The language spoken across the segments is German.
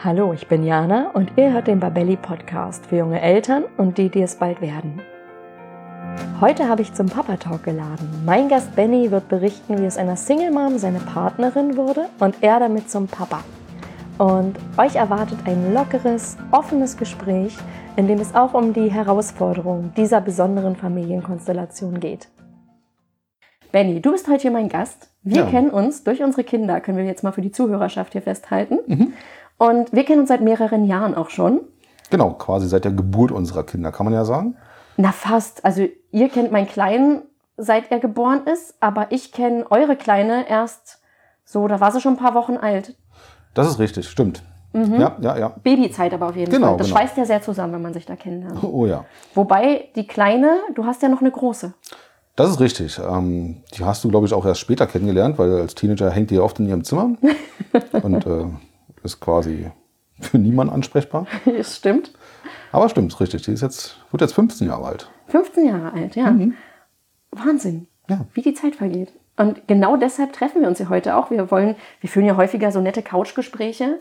Hallo, ich bin Jana und ihr hört den Babelli Podcast für junge Eltern und die es bald werden. Heute habe ich zum Papa Talk geladen. Mein Gast Benny wird berichten, wie es einer Single Mom seine Partnerin wurde und er damit zum Papa. Und euch erwartet ein lockeres, offenes Gespräch, in dem es auch um die Herausforderungen dieser besonderen Familienkonstellation geht. Benny, du bist heute hier mein Gast. Wir kennen uns durch unsere Kinder, können wir jetzt mal für die Zuhörerschaft hier festhalten. Und wir kennen uns seit mehreren Jahren auch schon. Genau, quasi seit der Geburt unserer Kinder, kann man ja sagen. Na fast. Also ihr kennt meinen Kleinen, seit er geboren ist, aber ich kenne eure Kleine erst so, da war sie schon ein paar Wochen alt. Das ist richtig, stimmt. Ja. Babyzeit aber auf jeden Fall. Das schweißt ja sehr zusammen, wenn man sich da kennenlernt. Oh ja. Wobei die Kleine, du hast ja noch eine große. Das ist richtig. Die hast du, glaube ich, auch erst später kennengelernt, weil als Teenager hängt die oft in ihrem Zimmer und ist quasi für niemanden ansprechbar. Das stimmt. Aber stimmt, richtig. Die wird jetzt 15 Jahre alt. 15 Jahre alt, ja. Wahnsinn, wie die Zeit vergeht. Und genau deshalb treffen wir uns ja heute auch. Wir führen ja häufiger so nette Couchgespräche.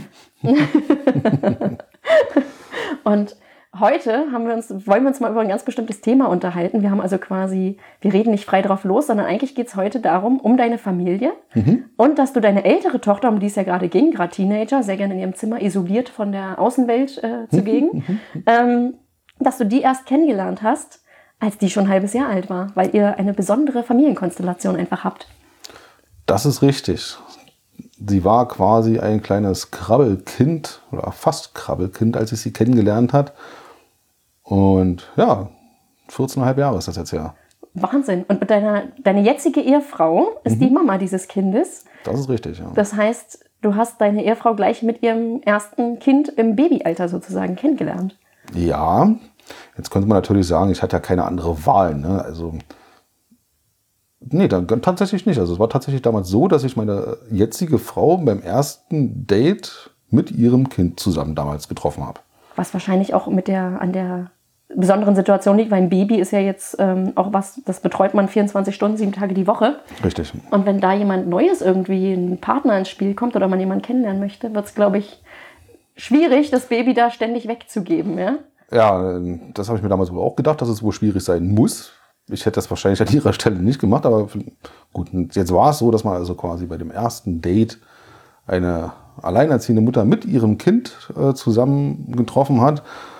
Und heute wollen wir uns mal über ein ganz bestimmtes Thema unterhalten. Wir reden nicht frei drauf los, sondern eigentlich geht es heute darum, um deine Familie und dass du deine ältere Tochter, um die es ja gerade ging, gerade Teenager, sehr gerne in ihrem Zimmer isoliert von der Außenwelt zugegen, dass du die erst kennengelernt hast, als die schon ein halbes Jahr alt war, weil ihr eine besondere Familienkonstellation einfach habt. Das ist richtig. Sie war quasi ein kleines Krabbelkind oder fast Krabbelkind, als ich sie kennengelernt hat. Und ja, 14,5 Jahre ist das jetzt her. Wahnsinn. Und deine jetzige Ehefrau ist die Mama dieses Kindes. Das ist richtig, ja. Das heißt, du hast deine Ehefrau gleich mit ihrem ersten Kind im Babyalter sozusagen kennengelernt. Ja, jetzt könnte man natürlich sagen, ich hatte ja keine andere Wahl, ne? Also, nee, dann tatsächlich nicht. Also es war tatsächlich damals so, dass ich meine jetzige Frau beim ersten Date mit ihrem Kind zusammen damals getroffen habe. Was wahrscheinlich auch an der besonderen Situation liegt, weil ein Baby ist ja jetzt auch was, das betreut man 24 Stunden, 7 Tage die Woche. Richtig. Und wenn da jemand Neues irgendwie, ein Partner ins Spiel kommt oder man jemanden kennenlernen möchte, wird es, glaube ich, schwierig, das Baby da ständig wegzugeben, ja? Ja, das habe ich mir damals wohl auch gedacht, dass es wohl schwierig sein muss. Ich hätte das wahrscheinlich an ihrer Stelle nicht gemacht, aber gut, jetzt war es so, dass man also quasi bei dem ersten Date eine alleinerziehende Mutter mit ihrem Kind zusammen getroffen hat,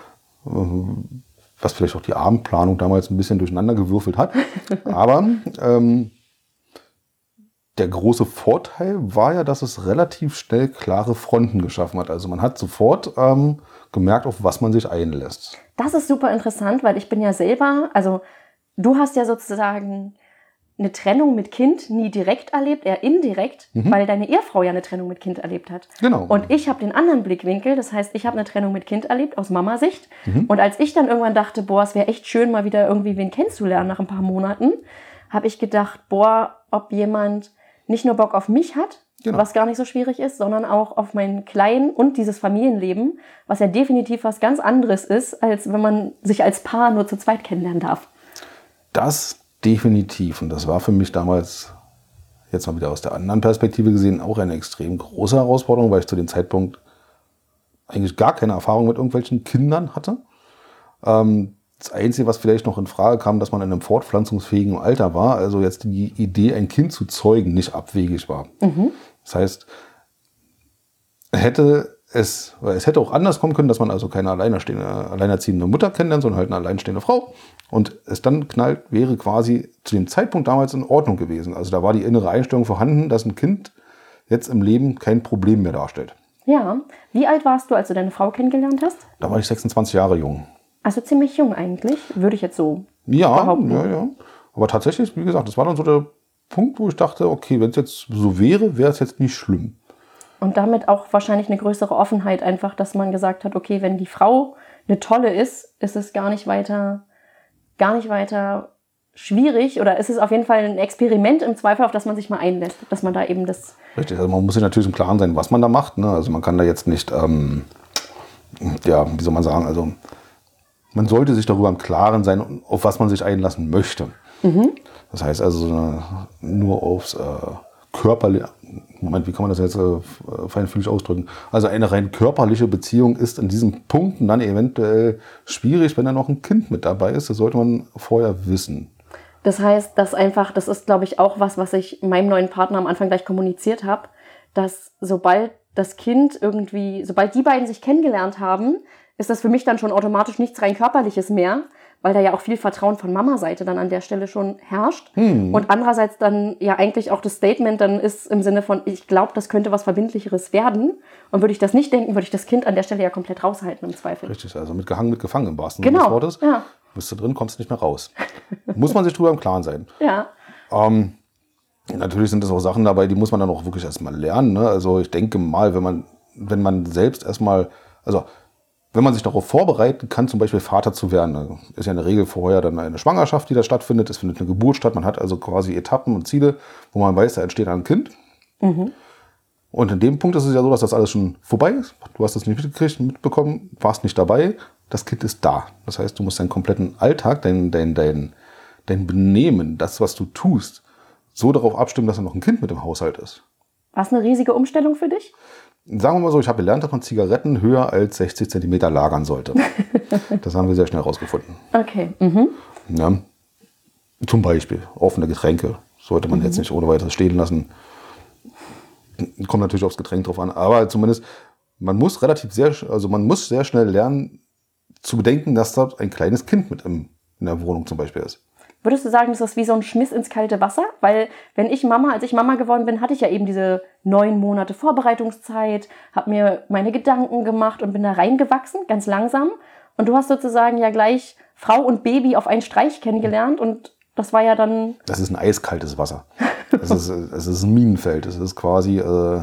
was vielleicht auch die Abendplanung damals ein bisschen durcheinander gewürfelt hat. Aber der große Vorteil war ja, dass es relativ schnell klare Fronten geschaffen hat. Also man hat sofort gemerkt, auf was man sich einlässt. Das ist super interessant, weil ich bin ja selber, also du hast ja sozusagen eine Trennung mit Kind nie direkt erlebt, eher indirekt, weil deine Ehefrau ja eine Trennung mit Kind erlebt hat. Genau. Und ich habe den anderen Blickwinkel, das heißt, ich habe eine Trennung mit Kind erlebt, aus Mama-Sicht. Und als ich dann irgendwann dachte, es wäre echt schön, mal wieder irgendwie wen kennenzulernen nach ein paar Monaten, habe ich gedacht, ob jemand nicht nur Bock auf mich hat, was gar nicht so schwierig ist, sondern auch auf meinen Kleinen und dieses Familienleben, was ja definitiv was ganz anderes ist, als wenn man sich als Paar nur zu zweit kennenlernen darf. Das definitiv. Und das war für mich damals, jetzt mal wieder aus der anderen Perspektive gesehen, auch eine extrem große Herausforderung, weil ich zu dem Zeitpunkt eigentlich gar keine Erfahrung mit irgendwelchen Kindern hatte. Das Einzige, was vielleicht noch in Frage kam, dass man in einem fortpflanzungsfähigen Alter war, also jetzt die Idee, ein Kind zu zeugen, nicht abwegig war. Das heißt, es hätte auch anders kommen können, dass man also keine alleinerziehende Mutter kennenlernt, sondern halt eine alleinstehende Frau. Und es dann wäre quasi zu dem Zeitpunkt damals in Ordnung gewesen. Also da war die innere Einstellung vorhanden, dass ein Kind jetzt im Leben kein Problem mehr darstellt. Ja. Wie alt warst du, als du deine Frau kennengelernt hast? Da war ich 26 Jahre jung. Also ziemlich jung eigentlich, würde ich jetzt so behaupten. Ja. Aber tatsächlich, wie gesagt, das war dann so der Punkt, wo ich dachte, okay, wenn es jetzt so wäre, wäre es jetzt nicht schlimm. Und damit auch wahrscheinlich eine größere Offenheit einfach, dass man gesagt hat, okay, wenn die Frau eine tolle ist es gar nicht weiter schwierig oder ist es auf jeden Fall ein Experiment im Zweifel, auf das man sich mal einlässt, dass man da eben das... Richtig, also man muss sich natürlich im Klaren sein, was man da macht, ne? Also man kann da jetzt nicht, wie soll man sagen, also man sollte sich darüber im Klaren sein, auf was man sich einlassen möchte. Das heißt also nur aufs Moment, wie kann man das jetzt feinfühlig ausdrücken? Also eine rein körperliche Beziehung ist in diesen Punkten dann eventuell schwierig, wenn da noch ein Kind mit dabei ist. Das sollte man vorher wissen. Das heißt, das ist, glaube ich, auch was ich meinem neuen Partner am Anfang gleich kommuniziert habe, dass sobald die beiden sich kennengelernt haben, ist das für mich dann schon automatisch nichts rein Körperliches mehr, weil da ja auch viel Vertrauen von Mama-Seite dann an der Stelle schon herrscht. Und andererseits dann ja eigentlich auch das Statement dann ist im Sinne von, ich glaube, das könnte was Verbindlicheres werden. Und würde ich das nicht denken, würde ich das Kind an der Stelle ja komplett raushalten im Zweifel. Richtig, also mitgehangen, mitgefangen im wahrsten Sinne des Wortes. Ja. Bist du drin, kommst du nicht mehr raus. Muss man sich drüber im Klaren sein. Ja. Natürlich sind das auch Sachen dabei, die muss man dann auch wirklich erstmal lernen. Ne? Also ich denke mal, wenn man selbst erstmal, also wenn man sich darauf vorbereiten kann, zum Beispiel Vater zu werden, ist ja in der Regel vorher dann eine Schwangerschaft, die da stattfindet, es findet eine Geburt statt, man hat also quasi Etappen und Ziele, wo man weiß, da entsteht ein Kind. Und in dem Punkt ist es ja so, dass das alles schon vorbei ist. Du hast das nicht mitbekommen, warst nicht dabei, das Kind ist da. Das heißt, du musst deinen kompletten Alltag, dein Benehmen, das, was du tust, so darauf abstimmen, dass da noch ein Kind mit im Haushalt ist. War es eine riesige Umstellung für dich? Sagen wir mal so, ich habe gelernt, dass man Zigaretten höher als 60 Zentimeter lagern sollte. Das haben wir sehr schnell rausgefunden. Okay. Ja. Zum Beispiel offene Getränke sollte man jetzt nicht ohne weiteres stehen lassen. Kommt natürlich aufs Getränk drauf an, aber zumindest man muss sehr schnell lernen zu bedenken, dass dort ein kleines Kind mit in der Wohnung zum Beispiel ist. Würdest du sagen, das ist wie so ein Schmiss ins kalte Wasser? Weil als ich Mama geworden bin, hatte ich ja eben diese 9 Monate Vorbereitungszeit, habe mir meine Gedanken gemacht und bin da reingewachsen, ganz langsam. Und du hast sozusagen ja gleich Frau und Baby auf einen Streich kennengelernt und das war ja dann... Das ist ein eiskaltes Wasser. Es ist ein Minenfeld. Es ist quasi...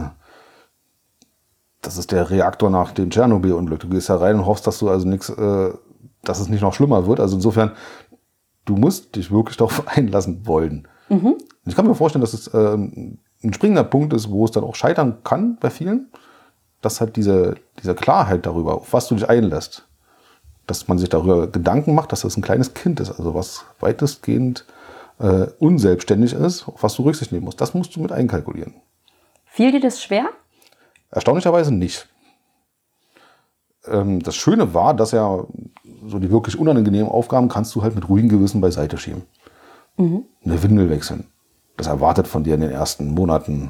das ist der Reaktor nach dem Tschernobyl-Unglück. Du gehst da rein und hoffst, dass du also dass es nicht noch schlimmer wird. Also insofern... Du musst dich wirklich darauf einlassen wollen. Ich kann mir vorstellen, dass es ein springender Punkt ist, wo es dann auch scheitern kann bei vielen, dass halt diese Klarheit darüber, auf was du dich einlässt, dass man sich darüber Gedanken macht, dass das ein kleines Kind ist, also was weitestgehend unselbstständig ist, auf was du Rücksicht nehmen musst. Das musst du mit einkalkulieren. Fiel dir das schwer? Erstaunlicherweise nicht. Das Schöne war, dass ja so die wirklich unangenehmen Aufgaben kannst du halt mit ruhigem Gewissen beiseite schieben. Eine Windel wechseln. Das erwartet von dir in den ersten Monaten,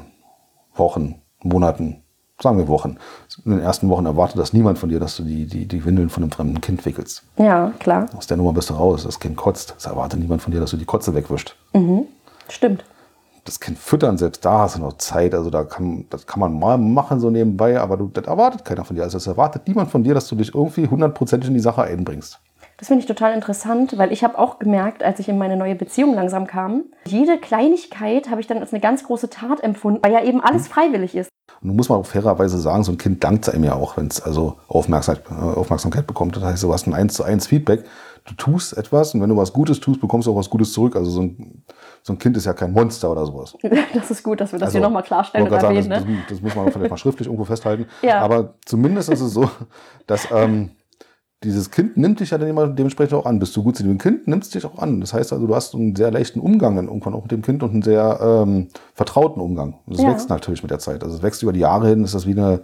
sagen wir Wochen. In den ersten Wochen erwartet das niemand von dir, dass du die Windeln von einem fremden Kind wickelst. Ja, klar. Aus der Nummer bist du raus. Das Kind kotzt. Es erwartet niemand von dir, dass du die Kotze wegwischst. Stimmt. Das Kind füttern, selbst da hast du noch Zeit. Also das kann man mal machen so nebenbei, aber das erwartet keiner von dir. Also es erwartet niemand von dir, dass du dich irgendwie 100% in die Sache einbringst. Das finde ich total interessant, weil ich habe auch gemerkt, als ich in meine neue Beziehung langsam kam, jede Kleinigkeit habe ich dann als eine ganz große Tat empfunden, weil ja eben alles freiwillig ist. Und nun muss man auch fairerweise sagen, so ein Kind dankt einem ja auch, wenn es also Aufmerksamkeit bekommt. Das heißt, du hast ein 1:1 Feedback. Du tust etwas und wenn du was Gutes tust, bekommst du auch was Gutes zurück. Also so ein Kind ist ja kein Monster oder sowas. Das ist gut, dass wir das hier nochmal klarstellen und erwähnen. Das muss man vielleicht mal schriftlich irgendwo festhalten. Ja. Aber zumindest ist es so, dass dieses Kind nimmt dich ja dann dementsprechend auch an. Bist du gut zu dem Kind, nimmst dich auch an. Das heißt also, du hast einen sehr leichten Umgang dann irgendwann auch mit dem Kind und einen sehr vertrauten Umgang. Und das wächst natürlich mit der Zeit. Also es wächst über die Jahre hin, ist das wie eine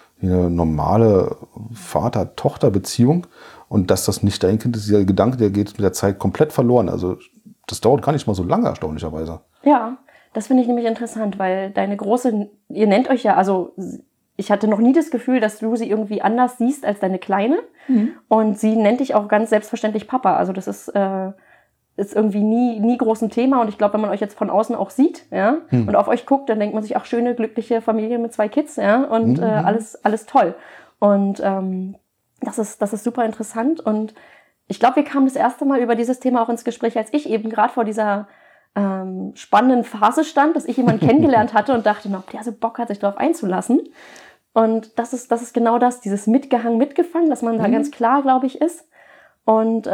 normale Vater-Tochter-Beziehung. Und dass das nicht dein Kind ist, dieser Gedanke, der geht mit der Zeit komplett verloren. Also das dauert gar nicht mal so lange, erstaunlicherweise. Ja, das finde ich nämlich interessant, weil deine Große, ihr nennt euch ja, also ich hatte noch nie das Gefühl, dass du sie irgendwie anders siehst als deine Kleine. Und sie nennt dich auch ganz selbstverständlich Papa. Also das ist irgendwie nie groß ein Thema. Und ich glaube, wenn man euch jetzt von außen auch sieht, ja, und auf euch guckt, dann denkt man sich, ach, schöne, glückliche Familie mit 2 Kids, ja, und alles toll. Und das ist super interessant. Und ich glaube, wir kamen das erste Mal über dieses Thema auch ins Gespräch, als ich eben gerade vor dieser spannenden Phase stand, dass ich jemanden kennengelernt hatte und dachte, ob der so Bock hat, sich darauf einzulassen. Und das ist genau das, dieses mitgefangen, dass man da ganz klar, glaube ich, ist. Und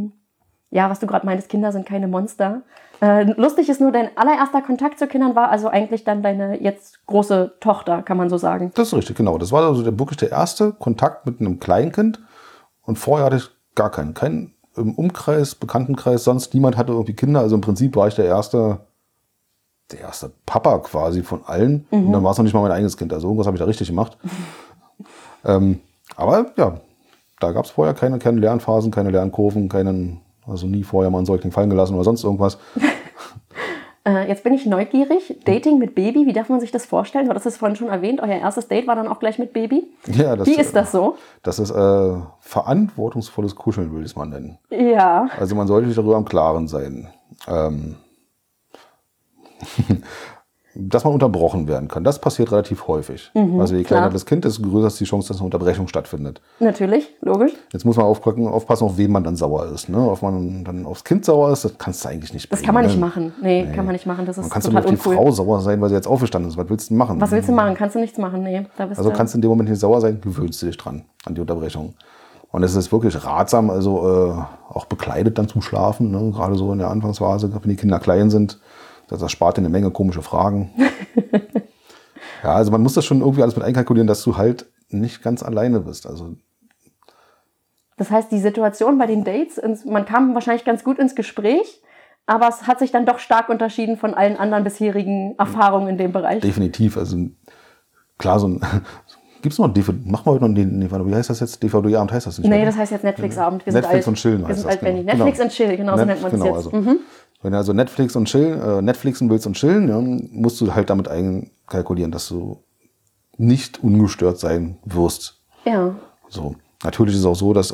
was du gerade meintest, Kinder sind keine Monster. Lustig ist nur, dein allererster Kontakt zu Kindern war also eigentlich dann deine jetzt große Tochter, kann man so sagen. Das ist richtig, genau. Das war also wirklich der erste Kontakt mit einem Kleinkind. Und vorher hatte ich gar keinen im Umkreis, Bekanntenkreis, sonst niemand hatte irgendwie Kinder. Also im Prinzip war ich der erste der erste Papa quasi von allen. Und dann war es noch nicht mal mein eigenes Kind. Also irgendwas habe ich da richtig gemacht. Aber ja, da gab es vorher keine Lernphasen, keine Lernkurven, also nie vorher mal einen Säugling fallen gelassen oder sonst irgendwas. Jetzt bin ich neugierig. Dating mit Baby, wie darf man sich das vorstellen? Du hattest es vorhin schon erwähnt, euer erstes Date war dann auch gleich mit Baby. Ja, wie ist das so? Das ist verantwortungsvolles Kuscheln, würde ich es mal nennen. Ja. Also man sollte sich darüber im Klaren sein. Dass man unterbrochen werden kann. Das passiert relativ häufig. Also je kleiner das Kind ist, desto größer ist die Chance, dass eine Unterbrechung stattfindet. Natürlich, logisch. Jetzt muss man aufpassen, auf wen man dann sauer ist. Ne? Ob man dann aufs Kind sauer ist, das kannst du eigentlich nicht bringen. Das kann man nicht machen. Nee, kann man nicht machen. Das ist man kannst total nur auf die Frau sauer sein, weil sie jetzt aufgestanden ist. Was willst du machen? Was willst du machen? Kannst du nichts machen? Nee. Also kannst du in dem Moment nicht sauer sein, gewöhnst du dich dran an die Unterbrechung. Und es ist wirklich ratsam, also auch bekleidet dann zum Schlafen, ne? Gerade so in der Anfangsphase, wenn die Kinder klein sind. Das erspart dir eine Menge komische Fragen. Ja, also man muss das schon irgendwie alles mit einkalkulieren, dass du halt nicht ganz alleine bist. Also das heißt, die Situation bei den Dates, man kam wahrscheinlich ganz gut ins Gespräch, aber es hat sich dann doch stark unterschieden von allen anderen bisherigen Erfahrungen in dem Bereich. Definitiv. Also klar, gibt es noch machen wir heute noch wie heißt das jetzt? DVD-Abend heißt das nicht? Nee, das heißt jetzt Netflix-Abend. Netflix und Chillen heißt das. Benny. Netflix und Chill, genau so nennt man es jetzt. Also. Wenn du also Netflixen willst und chillen, ja, musst du halt damit einkalkulieren, dass du nicht ungestört sein wirst. Ja. So. Natürlich ist es auch so, dass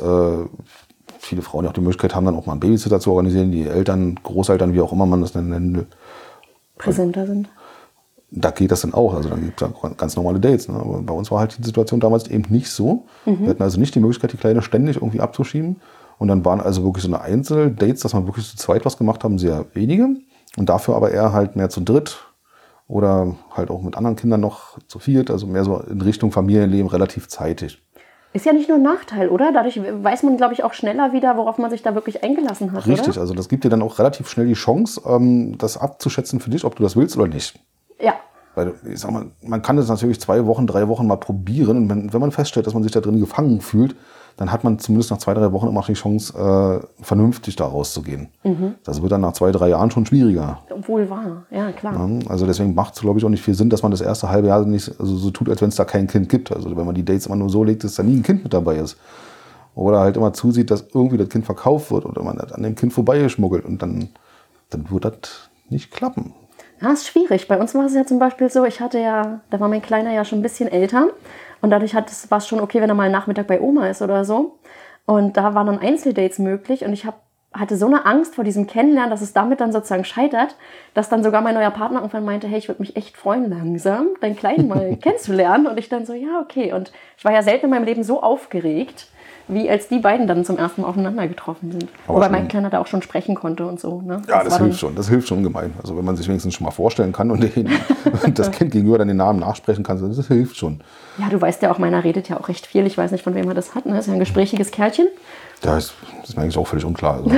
viele Frauen ja auch die Möglichkeit haben, dann auch mal einen Babysitter zu organisieren, die Eltern, Großeltern, wie auch immer man das nennen will. Präsenter sind. Da geht das dann auch. Also dann gibt es ja ganz normale Dates. Ne? Aber bei uns war halt die Situation damals eben nicht so. Wir hatten also nicht die Möglichkeit, die Kleine ständig irgendwie abzuschieben. Und dann waren also wirklich so eine Einzeldates, dass man wirklich zu zweit was gemacht haben, sehr wenige. Und dafür aber eher halt mehr zu dritt oder halt auch mit anderen Kindern noch zu viert. Also mehr so in Richtung Familienleben relativ zeitig. Ist ja nicht nur ein Nachteil, oder? Dadurch weiß man, glaube ich, auch schneller wieder, worauf man sich da wirklich eingelassen hat, Richtig, oder? Also das gibt dir dann auch relativ schnell die Chance, das abzuschätzen für dich, ob du das willst oder nicht. Ja. Weil, ich sag mal, man kann das natürlich 2 Wochen, 3 Wochen mal probieren. Und wenn man feststellt, dass man sich da drin gefangen fühlt, dann hat man zumindest nach 2, 3 Wochen immer noch die Chance, vernünftig da rauszugehen. Das wird dann nach 2, 3 Jahren schon schwieriger. Wohl wahr, ja klar. Ja, also deswegen macht es, glaube ich, auch nicht viel Sinn, dass man das erste halbe Jahr nicht so tut, als wenn es da kein Kind gibt. Also wenn man die Dates immer nur so legt, dass da nie ein Kind mit dabei ist. Oder halt immer zusieht, dass irgendwie das Kind verkauft wird oder man an dem Kind vorbeigeschmuggelt. Und dann wird das nicht klappen. Ja, ist schwierig. Bei uns war es ja zum Beispiel so, da war mein Kleiner ja schon ein bisschen älter und dadurch war es schon okay, wenn er mal einen Nachmittag bei Oma ist oder so. Und da waren dann Einzeldates möglich und ich hatte so eine Angst vor diesem Kennenlernen, dass es damit dann sozusagen scheitert, dass dann sogar mein neuer Partner irgendwann meinte, hey, ich würde mich echt freuen, langsam deinen Kleinen mal kennenzulernen. Und ich dann so, ja, okay. Und ich war ja selten in meinem Leben so aufgeregt, wie als die beiden dann zum ersten Mal aufeinander getroffen sind. Wobei mein Kleiner da auch schon sprechen konnte und so. Ne? Ja, das hilft schon. Das hilft schon gemein. Also wenn man sich wenigstens schon mal vorstellen kann und das Kind gegenüber dann den Namen nachsprechen kann, das hilft schon. Ja, du weißt ja auch, meiner redet ja auch recht viel. Ich weiß nicht, von wem er das hat. Ne? Ist ja ein gesprächiges Kerlchen. Das ist mir eigentlich auch völlig unklar. Also.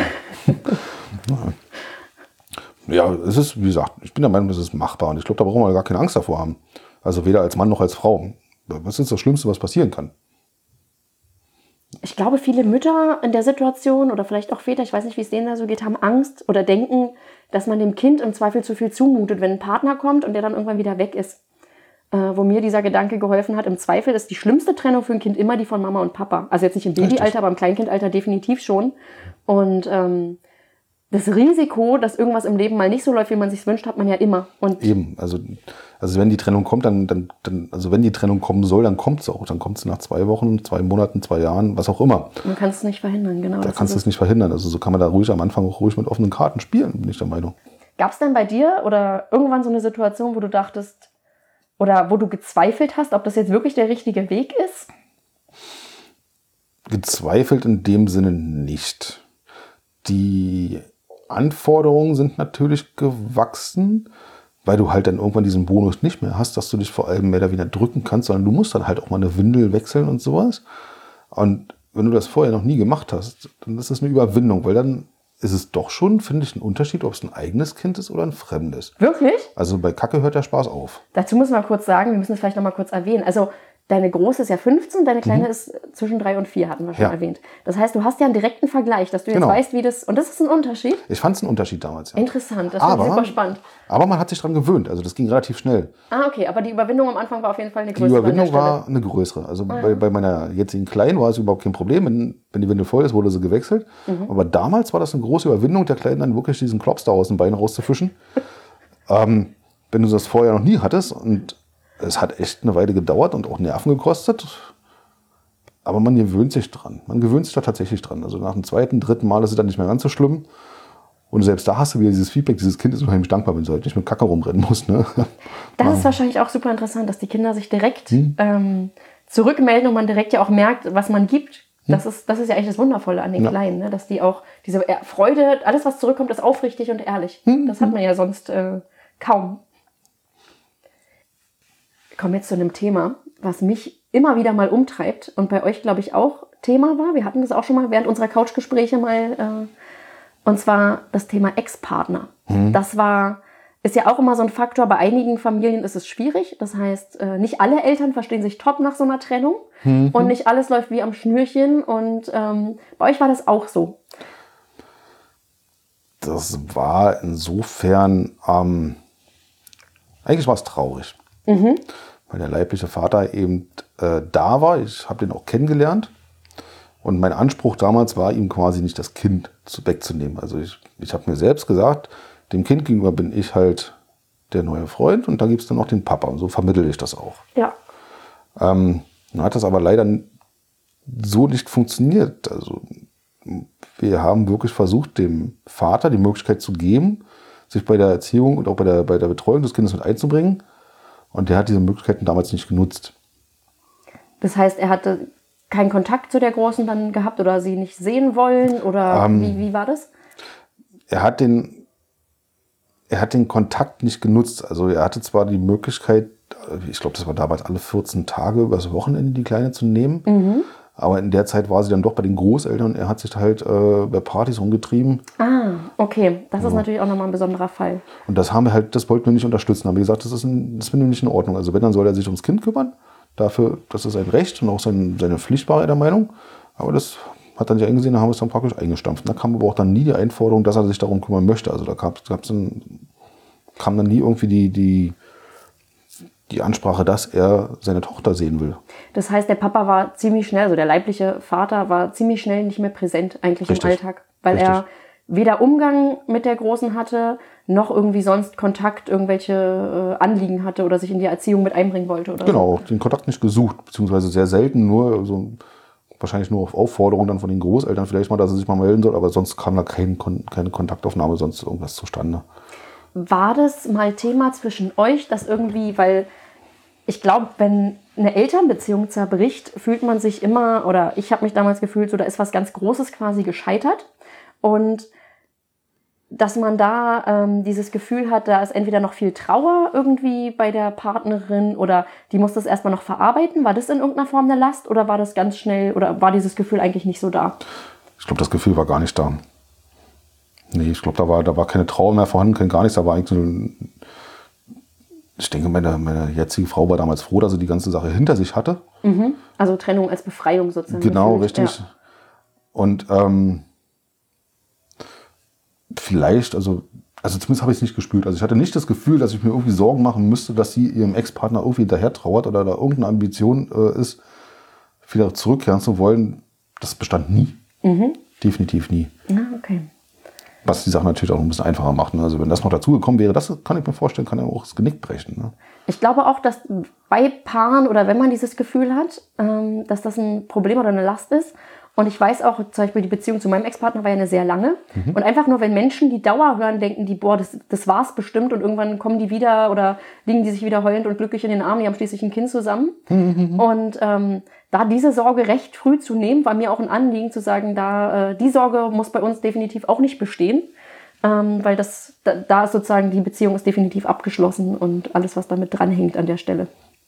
Ja, es ist, wie gesagt, ich bin der Meinung, das ist machbar. Und ich glaube, da brauchen wir gar keine Angst davor haben. Also weder als Mann noch als Frau. Was ist das Schlimmste, was passieren kann? Ich glaube, viele Mütter in der Situation oder vielleicht auch Väter, ich weiß nicht, wie es denen da so geht, haben Angst oder denken, dass man dem Kind im Zweifel zu viel zumutet, wenn ein Partner kommt und der dann irgendwann wieder weg ist. Wo mir dieser Gedanke geholfen hat, im Zweifel ist die schlimmste Trennung für ein Kind immer die von Mama und Papa. Also jetzt nicht im Babyalter, aber im Kleinkindalter definitiv schon. Und das Risiko, dass irgendwas im Leben mal nicht so läuft, wie man sich wünscht, hat man ja immer. Und eben, also wenn die Trennung kommt, also wenn die Trennung kommen soll, dann kommt es auch. Dann kommt es nach 2 Wochen, 2 Monaten, 2 Jahren, was auch immer. Man kann es nicht verhindern, genau. Da kannst du es nicht verhindern. Also so kann man da ruhig am Anfang auch ruhig mit offenen Karten spielen, bin ich der Meinung. Gab es denn bei dir oder irgendwann so eine Situation, wo du dachtest, oder wo du gezweifelt hast, ob das jetzt wirklich der richtige Weg ist? Gezweifelt in dem Sinne nicht. Die Anforderungen sind natürlich gewachsen, weil du halt dann irgendwann diesen Bonus nicht mehr hast, dass du dich vor allem mehr oder weniger drücken kannst, sondern du musst dann halt auch mal eine Windel wechseln und sowas. Und wenn du das vorher noch nie gemacht hast, dann ist das eine Überwindung, weil dann ist es doch schon, finde ich, ein Unterschied, ob es ein eigenes Kind ist oder ein fremdes. Wirklich? Also bei Kacke hört der Spaß auf. Dazu müssen wir kurz sagen, wir müssen es vielleicht noch mal kurz erwähnen. Also deine Große ist ja 15, deine Kleine ist zwischen 3 und 4, hatten wir schon erwähnt. Das heißt, du hast ja einen direkten Vergleich, dass du jetzt weißt, wie das... Und das ist ein Unterschied? Ich fand es einen Unterschied damals, ja. Interessant, das finde ich super spannend. Aber man hat sich dran gewöhnt, also das ging relativ schnell. Ah, okay, aber die Überwindung am Anfang war auf jeden Fall eine größere. Die Überwindung war eine größere. Also bei meiner jetzigen Kleinen war es überhaupt kein Problem. Wenn die Windel voll ist, wurde sie gewechselt. Aber damals war das eine große Überwindung, der Kleinen dann wirklich diesen Klops da aus dem Bein rauszufischen. Wenn du das vorher noch nie hattest. Und es hat echt eine Weile gedauert und auch Nerven gekostet. Aber man gewöhnt sich dran. Man gewöhnt sich da tatsächlich dran. Also nach dem 2., 3. Mal ist es dann nicht mehr ganz so schlimm. Und selbst da hast du wieder dieses Feedback, dieses Kind ist unheimlich dankbar, wenn du halt nicht mit Kacke rumrennen musst. Ne? Das ist wahrscheinlich auch super interessant, dass die Kinder sich direkt zurückmelden und man direkt ja auch merkt, was man gibt. Das ist ja eigentlich das Wundervolle an den Kleinen, ne? Dass die auch diese Freude, alles was zurückkommt, ist aufrichtig und ehrlich. Das hat man ja sonst kaum. Ich komme jetzt zu einem Thema, was mich immer wieder mal umtreibt und bei euch, glaube ich, auch Thema war. Wir hatten das auch schon mal während unserer Couchgespräche mal... Und zwar das Thema Ex-Partner. Das ist ja auch immer so ein Faktor. Bei einigen Familien ist es schwierig. Das heißt, nicht alle Eltern verstehen sich top nach so einer Trennung. Und nicht alles läuft wie am Schnürchen. Und bei euch war das auch so. Das war insofern, eigentlich war es traurig. Weil der leibliche Vater eben da war. Ich habe den auch kennengelernt. Und mein Anspruch damals war, ihm quasi nicht das Kind wegzunehmen. Also ich habe mir selbst gesagt, dem Kind gegenüber bin ich halt der neue Freund und da gibt es dann noch den Papa. Und so vermittle ich das auch. Ja. Dann hat das aber leider so nicht funktioniert. Also wir haben wirklich versucht, dem Vater die Möglichkeit zu geben, sich bei der Erziehung und auch bei der Betreuung des Kindes mit einzubringen. Und der hat diese Möglichkeiten damals nicht genutzt. Das heißt, er hatte keinen Kontakt zu der Großen dann gehabt oder sie nicht sehen wollen? Oder wie war das? Er hat den Kontakt nicht genutzt. Also er hatte zwar die Möglichkeit, ich glaube, das war damals alle 14 Tage übers Wochenende die Kleine zu nehmen. Aber in der Zeit war sie dann doch bei den Großeltern und er hat sich halt bei Partys rumgetrieben. Ah, okay. Das ist natürlich auch nochmal ein besonderer Fall. Und das wollten wir nicht unterstützen. Haben wir gesagt, das finden wir nicht in Ordnung. Also wenn, dann soll er sich ums Kind kümmern. Dafür, das ist sein Recht und auch seine Pflicht, war er der Meinung. Aber das hat dann nicht eingesehen, da haben wir es dann praktisch eingestampft. Da kam aber auch dann nie die Einforderung, dass er sich darum kümmern möchte. Also da kam dann nie irgendwie die Ansprache, dass er seine Tochter sehen will. Das heißt, der Papa war ziemlich schnell, also der leibliche Vater war ziemlich schnell nicht mehr präsent eigentlich im Alltag. Weil er weder Umgang mit der Großen hatte, noch irgendwie sonst Kontakt, irgendwelche Anliegen hatte oder sich in die Erziehung mit einbringen wollte. Oder genau, den Kontakt nicht gesucht, beziehungsweise sehr selten, wahrscheinlich nur auf Aufforderung dann von den Großeltern vielleicht mal, dass er sich mal melden soll, aber sonst kam da keine Kontaktaufnahme, sonst irgendwas zustande. War das mal Thema zwischen euch, dass irgendwie, weil ich glaube, wenn eine Elternbeziehung zerbricht, fühlt man sich immer, oder ich habe mich damals gefühlt, so da ist was ganz Großes quasi gescheitert und dass man da dieses Gefühl hat, da ist entweder noch viel Trauer irgendwie bei der Partnerin oder die muss das erstmal noch verarbeiten. War das in irgendeiner Form eine Last oder war das ganz schnell oder war dieses Gefühl eigentlich nicht so da? Ich glaube, das Gefühl war gar nicht da. Nee, ich glaube, da war keine Trauer mehr vorhanden, gar nichts. Da war eigentlich ich denke, meine jetzige Frau war damals froh, dass sie die ganze Sache hinter sich hatte. Also Trennung als Befreiung sozusagen. Genau, richtig. Ja. Und vielleicht, also zumindest habe ich es nicht gespürt. Also ich hatte nicht das Gefühl, dass ich mir irgendwie Sorgen machen müsste, dass sie ihrem Ex-Partner irgendwie hinterher trauert oder da irgendeine Ambition ist, wieder zurückkehren zu wollen. Das bestand nie. Definitiv nie. Ah, okay. Was die Sache natürlich auch ein bisschen einfacher macht. Ne? Also wenn das noch dazugekommen wäre, das kann ich mir vorstellen, kann ja auch das Genick brechen. Ne? Ich glaube auch, dass bei Paaren oder wenn man dieses Gefühl hat, dass das ein Problem oder eine Last ist. Und ich weiß auch, zum Beispiel die Beziehung zu meinem Ex-Partner war ja eine sehr lange. Und einfach nur, wenn Menschen die Dauer hören, denken die, boah, das war's bestimmt. Und irgendwann kommen die wieder oder liegen die sich wieder heulend und glücklich in den Armen. Die haben schließlich ein Kind zusammen. Und da diese Sorge recht früh zu nehmen, war mir auch ein Anliegen zu sagen, die Sorge muss bei uns definitiv auch nicht bestehen. Weil da ist sozusagen, die Beziehung ist definitiv abgeschlossen und alles, was damit dranhängt an der Stelle.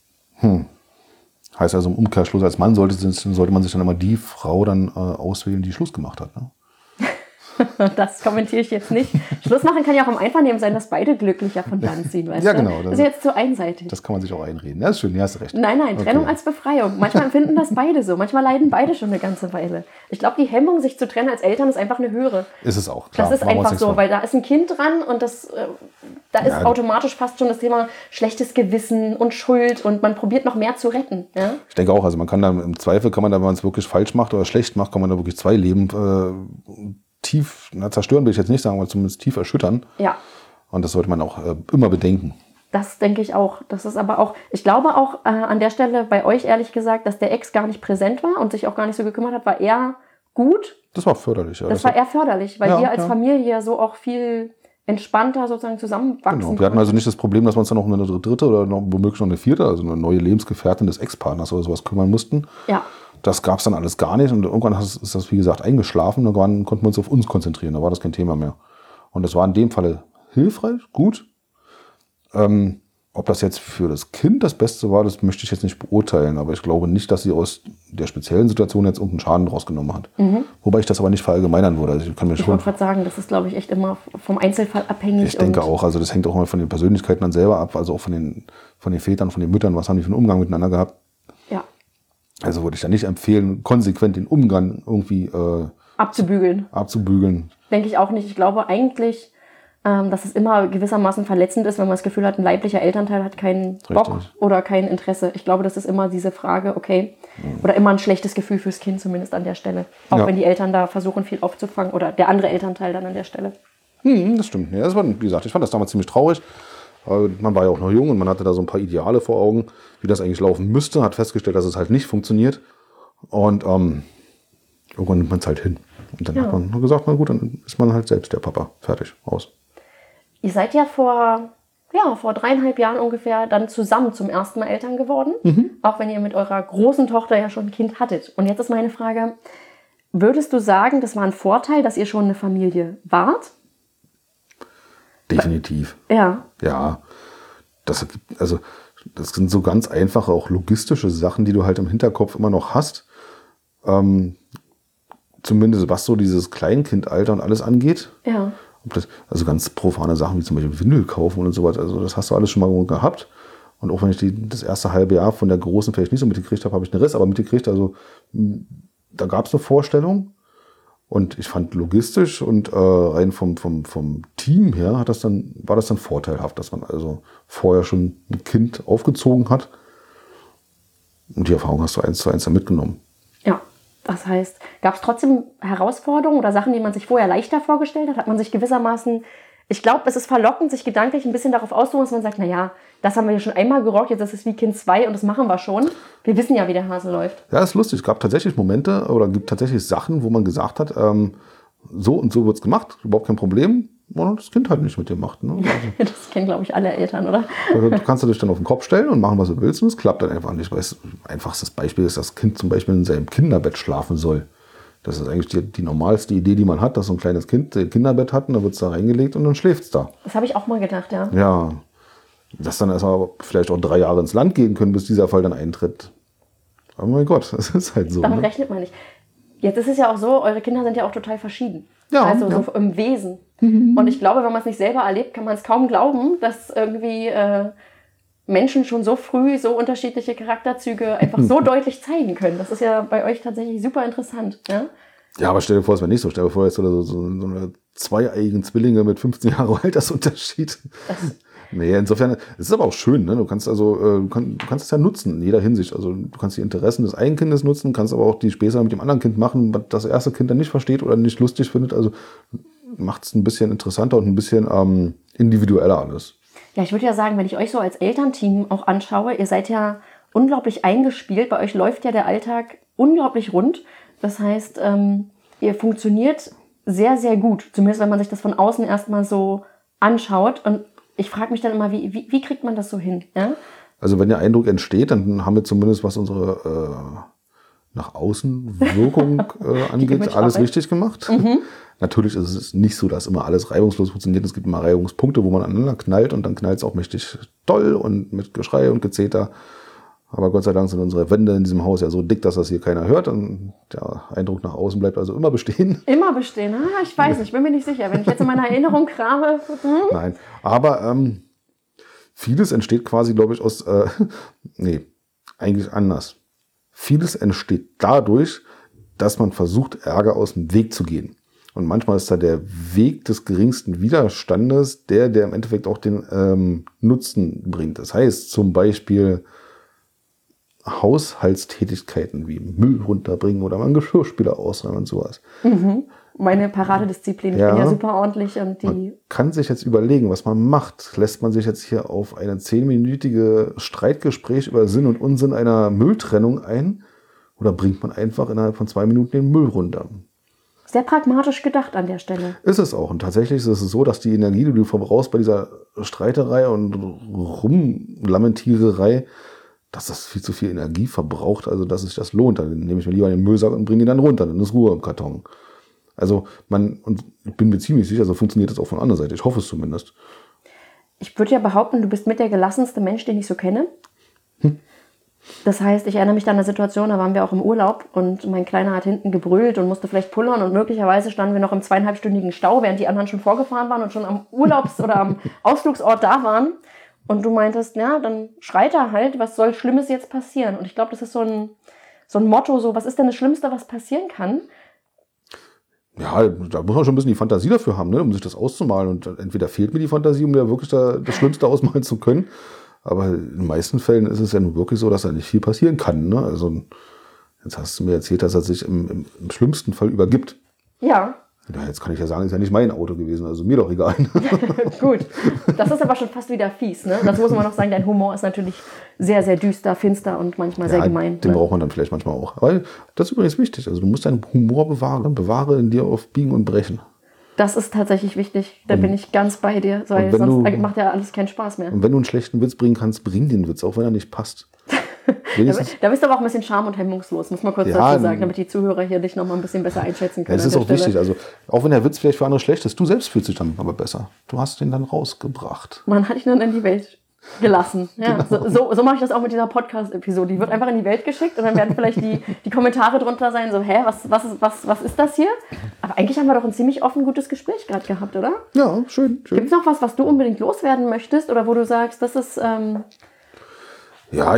Heißt also im Umkehrschluss, als Mann sollte man sich dann immer die Frau dann auswählen, die Schluss gemacht hat. Ne? Das kommentiere ich jetzt nicht. Schluss machen kann ja auch im Einvernehmen sein, dass beide glücklicher von Land ziehen, weißt Ja, du? genau. Das ist jetzt zu einseitig. Das kann man sich auch einreden. Ja, ist schön, ja, hast recht. Nein, Trennung als Befreiung. Manchmal empfinden das beide so. Manchmal leiden beide schon eine ganze Weile. Ich glaube, die Hemmung, sich zu trennen als Eltern, ist einfach eine höhere. Ist es auch, klar. Das ist einfach so, weil da ist ein Kind dran und da ist automatisch fast schon das Thema schlechtes Gewissen und Schuld und man probiert noch mehr zu retten. Ja? Ich denke auch, also man kann da im Zweifel, wenn man es wirklich falsch macht oder schlecht macht, kann man da wirklich zwei Leben tief, zerstören will ich jetzt nicht sagen, aber zumindest tief erschüttern. Ja. Und das sollte man auch immer bedenken. Das denke ich auch. Das ist aber auch, ich glaube auch an der Stelle bei euch ehrlich gesagt, dass der Ex gar nicht präsent war und sich auch gar nicht so gekümmert hat, war eher gut. Das war förderlich. Ja. Das war eher förderlich, weil ihr als Familie so auch viel entspannter sozusagen zusammenwachsen. Genau. Wir hatten also nicht das Problem, dass wir uns dann noch um eine dritte oder noch, womöglich noch eine vierte, also eine neue Lebensgefährtin des Ex-Partners oder sowas kümmern mussten. Ja. Das gab es dann alles gar nicht und irgendwann ist das, wie gesagt, eingeschlafen. Dann konnten wir uns auf uns konzentrieren, da war das kein Thema mehr. Und das war in dem Falle hilfreich, gut. Ob das jetzt für das Kind das Beste war, das möchte ich jetzt nicht beurteilen. Aber ich glaube nicht, dass sie aus der speziellen Situation jetzt irgendeinen Schaden rausgenommen hat. Wobei ich das aber nicht verallgemeinern würde. Also ich wollte gerade sagen, das ist, glaube ich, echt immer vom Einzelfall abhängig. Ich denke auch. Also das hängt auch immer von den Persönlichkeiten dann selber ab. Also auch von den Vätern, von den Müttern. Was haben die für einen Umgang miteinander gehabt? Ja. Also würde ich da nicht empfehlen, konsequent den Umgang irgendwie abzubügeln. Denke ich auch nicht. Ich glaube eigentlich, dass es immer gewissermaßen verletzend ist, wenn man das Gefühl hat, ein leiblicher Elternteil hat keinen Bock oder kein Interesse. Ich glaube, das ist immer diese Frage, okay, oder immer ein schlechtes Gefühl fürs Kind zumindest an der Stelle. Auch wenn die Eltern da versuchen, viel aufzufangen oder der andere Elternteil dann an der Stelle. Das stimmt. Ja, das war, wie gesagt, ich fand das damals ziemlich traurig. Man war ja auch noch jung und man hatte da so ein paar Ideale vor Augen, wie das eigentlich laufen müsste, hat festgestellt, dass es halt nicht funktioniert. Und irgendwann nimmt man es halt hin. Und dann hat man gesagt, na gut, dann ist man halt selbst der Papa. Fertig, aus. Ihr seid ja vor 3,5 Jahren ungefähr dann zusammen zum ersten Mal Eltern geworden. Auch wenn ihr mit eurer großen Tochter ja schon ein Kind hattet. Und jetzt ist meine Frage, würdest du sagen, das war ein Vorteil, dass ihr schon eine Familie wart? Definitiv. Ja. Ja, das sind so ganz einfache, auch logistische Sachen, die du halt im Hinterkopf immer noch hast. Zumindest was so dieses Kleinkindalter und alles angeht. Ja. Also ganz profane Sachen wie zum Beispiel Windel kaufen und so weiter. Also das hast du alles schon mal gehabt. Und auch wenn ich das erste halbe Jahr von der Großen vielleicht nicht so mitgekriegt habe, habe ich einen Riss, aber mitgekriegt. Also da gab es eine Vorstellung. Und ich fand logistisch und rein vom Team her war das dann vorteilhaft, dass man also vorher schon ein Kind aufgezogen hat. Und die Erfahrung hast du 1:1 dann mitgenommen. Ja, das heißt, gab es trotzdem Herausforderungen oder Sachen, die man sich vorher leichter vorgestellt hat? Hat man sich gewissermaßen, ich glaube, es ist verlockend, sich gedanklich ein bisschen darauf auszuruhen, dass man sagt, naja, das haben wir ja schon einmal gerockt, jetzt ist es wie Kind 2 und das machen wir schon. Wir wissen ja, wie der Hase läuft. Ja, ist lustig. Es gab tatsächlich Momente oder gibt tatsächlich Sachen, wo man gesagt hat, so und so wird es gemacht, überhaupt kein Problem. Und das Kind halt nicht mit dir macht. Ne? Also, das kennen, glaube ich, alle Eltern, oder? Du kannst dich dann auf den Kopf stellen und machen, was du willst und es klappt dann einfach nicht. Weil das einfachstes Beispiel ist, dass das Kind zum Beispiel in seinem Kinderbett schlafen soll. Das ist eigentlich die normalste Idee, die man hat, dass so ein kleines Kind ein Kinderbett hat und dann wird es da reingelegt und dann schläft es da. Das habe ich auch mal gedacht, ja. Ja, dass dann erstmal vielleicht auch 3 Jahre ins Land gehen können, bis dieser Fall dann eintritt. Aber mein Gott, das ist halt so. Damit rechnet man nicht. Jetzt ist es ja auch so, eure Kinder sind ja auch total verschieden. Ja, also so im Wesen. Und ich glaube, wenn man es nicht selber erlebt, kann man es kaum glauben, dass irgendwie Menschen schon so früh so unterschiedliche Charakterzüge einfach so deutlich zeigen können. Das ist ja bei euch tatsächlich super interessant. Ja, ja, aber stell dir vor, es wäre nicht so. Stell dir vor, jetzt so eine zweieigen Zwillinge mit 15 Jahren Altersunterschied. Nee, insofern, es ist aber auch schön, ne? Du kannst es ja nutzen in jeder Hinsicht. Also du kannst die Interessen des einen Kindes nutzen, kannst aber auch die Späße mit dem anderen Kind machen, was das erste Kind dann nicht versteht oder nicht lustig findet. Also macht es ein bisschen interessanter und ein bisschen individueller alles. Ja, ich würde ja sagen, wenn ich euch so als Elternteam auch anschaue, ihr seid ja unglaublich eingespielt. Bei euch läuft ja der Alltag unglaublich rund. Das heißt, ihr funktioniert sehr, sehr gut. Zumindest, wenn man sich das von außen erstmal so anschaut. Und ich frage mich dann immer, wie kriegt man das so hin? Ja? Also wenn der Eindruck entsteht, dann haben wir zumindest, was unsere nach außen Wirkung angeht, alles richtig gemacht. Natürlich ist es nicht so, dass immer alles reibungslos funktioniert. Es gibt immer Reibungspunkte, wo man aneinander knallt und dann knallt es auch mächtig toll und mit Geschrei und Gezeter. Aber Gott sei Dank sind unsere Wände in diesem Haus ja so dick, dass das hier keiner hört. Und der Eindruck nach außen bleibt also immer bestehen. Immer bestehen? Ich weiß nicht, bin mir nicht sicher. Wenn ich jetzt in meiner Erinnerung krame. Nein, aber vieles entsteht quasi, glaube ich, aus... eigentlich anders. Vieles entsteht dadurch, dass man versucht, Ärger aus dem Weg zu gehen. Und manchmal ist da der Weg des geringsten Widerstandes der im Endeffekt auch den Nutzen bringt. Das heißt zum Beispiel Haushaltstätigkeiten wie Müll runterbringen oder mal einen Geschirrspüler ausräumen und sowas. Mhm. Meine Paradedisziplin. Ich bin ja super ordentlich. Und man kann sich jetzt überlegen, was man macht. Lässt man sich jetzt hier auf eine 10-minütige Streitgespräch über Sinn und Unsinn einer Mülltrennung ein? Oder bringt man einfach innerhalb von 2 Minuten den Müll runter? Sehr pragmatisch gedacht an der Stelle. Ist es auch. Und tatsächlich ist es so, dass die Energie, die du verbrauchst bei dieser Streiterei und Rumlamentiererei, dass das viel zu viel Energie verbraucht, also dass sich das lohnt. Dann nehme ich mir lieber den Müllsack und bringe ihn dann runter, dann ist Ruhe im Karton. Also und ich bin mir ziemlich sicher, so funktioniert das auch von anderer Seite. Ich hoffe es zumindest. Ich würde ja behaupten, du bist mit der gelassenste Mensch, den ich so kenne. Das heißt, ich erinnere mich an eine Situation, da waren wir auch im Urlaub und mein Kleiner hat hinten gebrüllt und musste vielleicht pullern und möglicherweise standen wir noch im 2,5-stündigen Stau, während die anderen schon vorgefahren waren und schon am oder am Ausflugsort da waren. Und du meintest, ja, dann schreit er halt, was soll Schlimmes jetzt passieren? Und ich glaube, das ist so ein Motto, so, was ist denn das Schlimmste, was passieren kann? Ja, da muss man schon ein bisschen die Fantasie dafür haben, ne, um sich das auszumalen. Und entweder fehlt mir die Fantasie, um ja wirklich das Schlimmste ausmalen zu können. Aber in den meisten Fällen ist es ja nun wirklich so, dass da nicht viel passieren kann. Ne? Also jetzt hast du mir erzählt, dass er sich im schlimmsten Fall übergibt. Ja. Ja, jetzt kann ich ja sagen, ist ja nicht mein Auto gewesen, also mir doch egal. Gut, das ist aber schon fast wieder fies. Ne? Das muss man noch sagen, dein Humor ist natürlich sehr, sehr düster, finster und manchmal sehr gemein. Den braucht man dann vielleicht manchmal auch. Aber das ist übrigens wichtig. Also du musst deinen Humor bewahren. Bewahre in dir auf Biegen und Brechen. Das ist tatsächlich wichtig. Da bin ich ganz bei dir. Weil sonst macht ja alles keinen Spaß mehr. Und wenn du einen schlechten Witz bringen kannst, bring den Witz, auch wenn er nicht passt. Da bist du aber auch ein bisschen charm- und hemmungslos, muss man kurz dazu sagen, damit die Zuhörer hier dich noch mal ein bisschen besser einschätzen können. Ja, das ist auch wichtig. Also, auch wenn der Witz vielleicht für andere schlecht ist, du selbst fühlst dich dann aber besser. Du hast den dann rausgebracht. Man hat ihn dann in die Welt gelassen. Ja, genau. So mache ich das auch mit dieser Podcast-Episode. Die wird einfach in die Welt geschickt und dann werden vielleicht die Kommentare drunter sein, so, was ist das hier? Aber eigentlich haben wir doch ein ziemlich offen gutes Gespräch gerade gehabt, oder? Ja, schön. Gibt es noch was du unbedingt loswerden möchtest oder wo du sagst, das ist... Ja,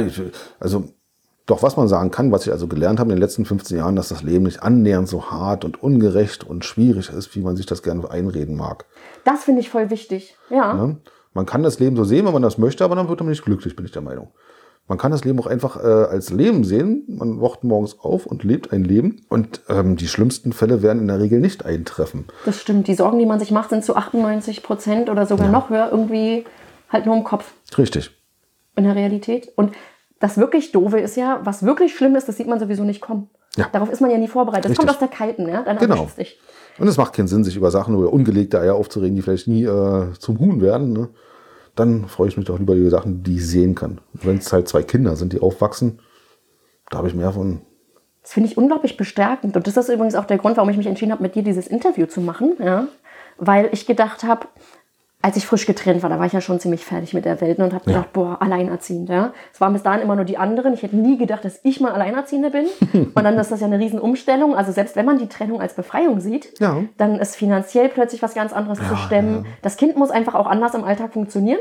doch, was man sagen kann, was ich also gelernt habe in den letzten 15 Jahren, dass das Leben nicht annähernd so hart und ungerecht und schwierig ist, wie man sich das gerne einreden mag. Das finde ich voll wichtig, ja. Man kann das Leben so sehen, wenn man das möchte, aber dann wird man nicht glücklich, bin ich der Meinung. Man kann das Leben auch einfach als Leben sehen. Man wacht morgens auf und lebt ein Leben. Und die schlimmsten Fälle werden in der Regel nicht eintreffen. Das stimmt. Die Sorgen, die man sich macht, sind zu 98% oder sogar noch höher irgendwie halt nur im Kopf. Richtig. In der Realität. Und das wirklich Doofe ist ja, was wirklich schlimm ist, das sieht man sowieso nicht kommen. Ja. Darauf ist man ja nie vorbereitet. Das Richtig. kommt aus der Kalten, ja? Dann genau. Dich. Und es macht keinen Sinn, sich über Sachen oder ungelegte Eier aufzuregen, die vielleicht nie zum Huhn werden. Ne? Dann freue ich mich doch lieber über Sachen, die ich sehen kann. Wenn es halt 2 Kinder sind, die aufwachsen, da habe ich mehr von. Das finde ich unglaublich bestärkend. Und das ist übrigens auch der Grund, warum ich mich entschieden habe, mit dir dieses Interview zu machen. Ja? Weil ich gedacht habe, als ich frisch getrennt war, da war ich ja schon ziemlich fertig mit der Welt und habe gedacht, boah, alleinerziehend. Ja? Es waren bis dahin immer nur die anderen. Ich hätte nie gedacht, dass ich mal Alleinerziehende bin. Und dann ist das ja eine Riesen-Umstellung. Also selbst wenn man die Trennung als Befreiung sieht, dann ist finanziell plötzlich was ganz anderes zu stemmen. Ja. Das Kind muss einfach auch anders im Alltag funktionieren.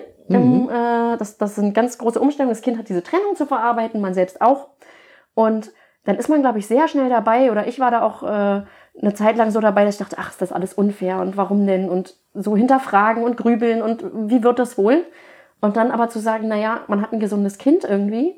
Das sind ganz große Umstellungen. Das Kind hat diese Trennung zu verarbeiten, man selbst auch. Und dann ist man, glaube ich, sehr schnell dabei. Oder ich war da auch eine Zeit lang so dabei, dass ich dachte, ach, ist das alles unfair und warum denn? Und so hinterfragen und grübeln und wie wird das wohl? Und dann aber zu sagen, naja, man hat ein gesundes Kind irgendwie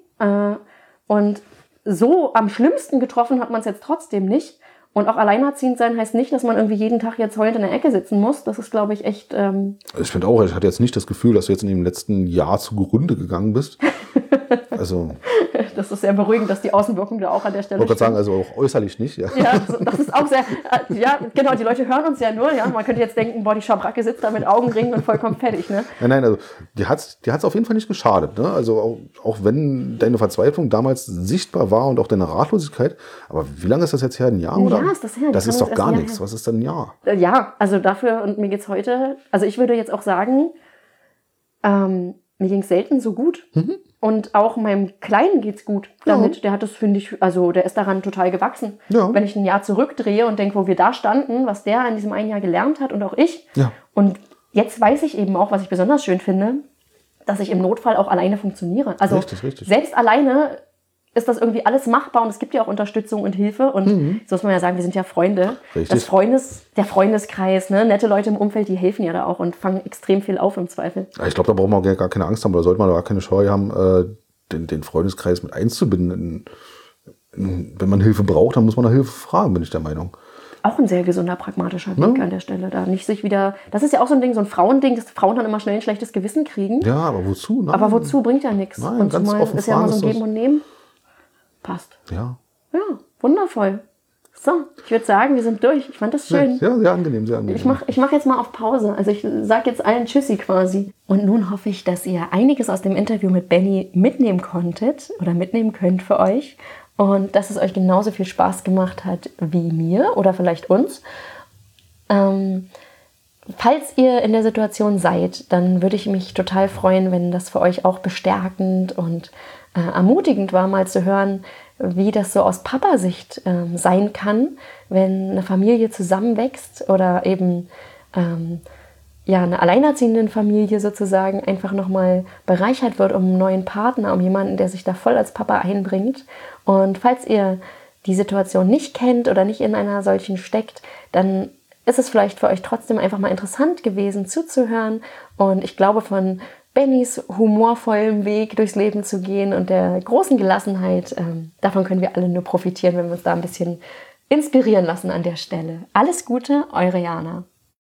und so am schlimmsten getroffen hat man es jetzt trotzdem nicht. Und auch alleinerziehend sein heißt nicht, dass man irgendwie jeden Tag jetzt heulend in der Ecke sitzen muss. Das ist, glaube ich, echt... Ich finde auch, ich hatte jetzt nicht das Gefühl, dass du jetzt in dem letzten Jahr zugrunde gegangen bist. Also... Das ist sehr beruhigend, dass die Außenwirkung da auch an der Stelle Ich wollte gerade sagen, also auch äußerlich nicht. Ja, ja das ist auch sehr... ja, genau, die Leute hören uns ja nur. Ja, man könnte jetzt denken, boah, die Schabracke sitzt da mit Augenringen und vollkommen fertig. Ne? Nein, also die hat's auf jeden Fall nicht geschadet. Ne? Also auch wenn deine Verzweiflung damals sichtbar war und auch deine Ratlosigkeit. Aber wie lange ist das jetzt her? Ein Jahr? Oder? Ja, ist das her. Das ist doch gar nichts. Was ist denn ein Jahr? Ja, also dafür, und mir geht's heute... Also ich würde jetzt auch sagen, mir ging's selten so gut. Und auch meinem Kleinen geht's gut damit. Ja. Der hat das, finde ich, also der ist daran total gewachsen. Ja. Wenn ich ein Jahr zurückdrehe und denke, wo wir da standen, was der in diesem einen Jahr gelernt hat und auch ich. Ja. Und jetzt weiß ich eben auch, was ich besonders schön finde, dass ich im Notfall auch alleine funktioniere. Also richtig. Selbst alleine ist das irgendwie alles machbar und es gibt ja auch Unterstützung und Hilfe. Und so muss man ja sagen, wir sind ja Freunde. Richtig. Der Freundeskreis, ne? Nette Leute im Umfeld, die helfen ja da auch und fangen extrem viel auf im Zweifel. Ja, ich glaube, da braucht man gar keine Angst haben oder sollte man da gar keine Scheu haben, den Freundeskreis mit einzubinden. Wenn man Hilfe braucht, dann muss man nach Hilfe fragen, bin ich der Meinung. Auch ein sehr gesunder, pragmatischer Weg an der Stelle. Da nicht sich wieder. Das ist ja auch so ein Ding, so ein Frauending, dass Frauen dann immer schnell ein schlechtes Gewissen kriegen. Ja, aber wozu? Nein. Aber wozu bringt ja nichts. Nein, und ganz zumal offen ist ja immer so ein Geben und Nehmen. Passt. Ja. Ja, wundervoll. So, ich würde sagen, wir sind durch. Ich fand das schön. Ja, sehr angenehm, sehr angenehm. Ich mach jetzt mal auf Pause. Also ich sage jetzt allen Tschüssi quasi. Und nun hoffe ich, dass ihr einiges aus dem Interview mit Benny mitnehmen konntet oder mitnehmen könnt für euch. Und dass es euch genauso viel Spaß gemacht hat wie mir oder vielleicht uns. Falls ihr in der Situation seid, dann würde ich mich total freuen, wenn das für euch auch bestärkend und ermutigend war, mal zu hören, wie das so aus Papa-Sicht sein kann, wenn eine Familie zusammenwächst oder eben eine alleinerziehende Familie sozusagen einfach nochmal bereichert wird um einen neuen Partner, um jemanden, der sich da voll als Papa einbringt. Und falls ihr die Situation nicht kennt oder nicht in einer solchen steckt, dann ist es vielleicht für euch trotzdem einfach mal interessant gewesen zuzuhören. Und ich glaube, von Bennys humorvollem Weg durchs Leben zu gehen und der großen Gelassenheit, davon können wir alle nur profitieren, wenn wir uns da ein bisschen inspirieren lassen an der Stelle. Alles Gute, eure Jana.